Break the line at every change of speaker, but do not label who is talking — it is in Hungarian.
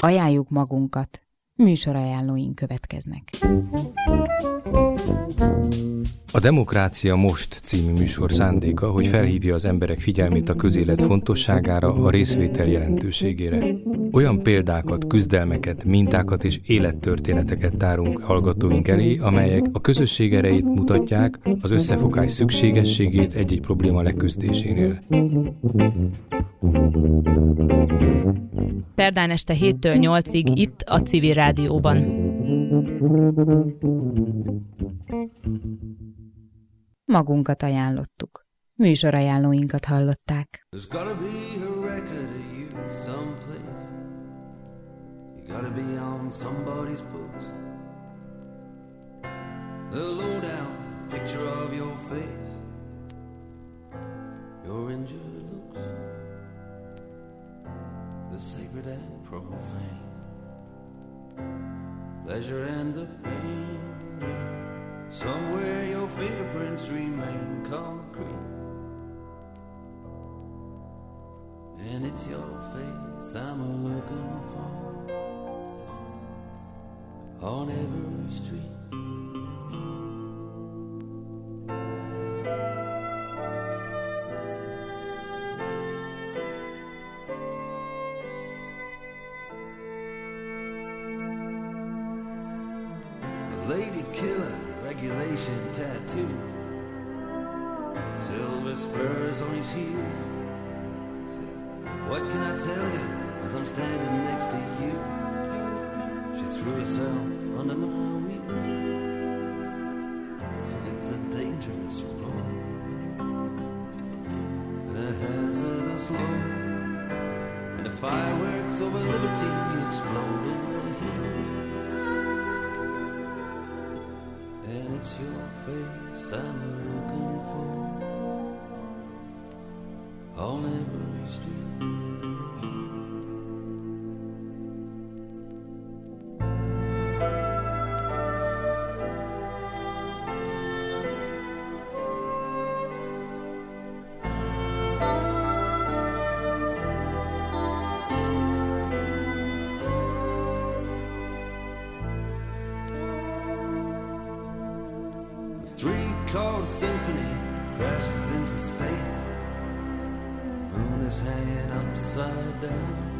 Ajánljuk magunkat. Műsorajánlóink következnek.
A Demokrácia Most című műsor szándéka, hogy felhívja az emberek figyelmét a közélet fontosságára, a részvétel jelentőségére. Olyan példákat, küzdelmeket, mintákat és élettörténeteket tárunk hallgatóink elé, amelyek a közösség erejét mutatják, az összefogás szükségességét egy-egy probléma leküzdésénél.
Szerdán este 7-től 8-ig itt a Civil Rádióban.
Magunkat ajánlottuk. Műsorajánlóinkat hallották.
There's gotta be a record of you someplace. You gotta be on somebody's books. The lowdown picture of your face, your injured looks, the sacred and profane, pleasure and the pain. Somewhere your fingerprints remain concrete, and it's your face I'm looking for on every street. The lady killer regulation tattoo, silver spurs on his heels. What can I tell you as I'm standing next to you? She threw herself under my wheels. It's a dangerous road and a hazardous load, and the fireworks over liberty explode in the heat. And it's your face I'm looking for on every street. Three-chord symphony crashes into space. The moon is hanging upside down.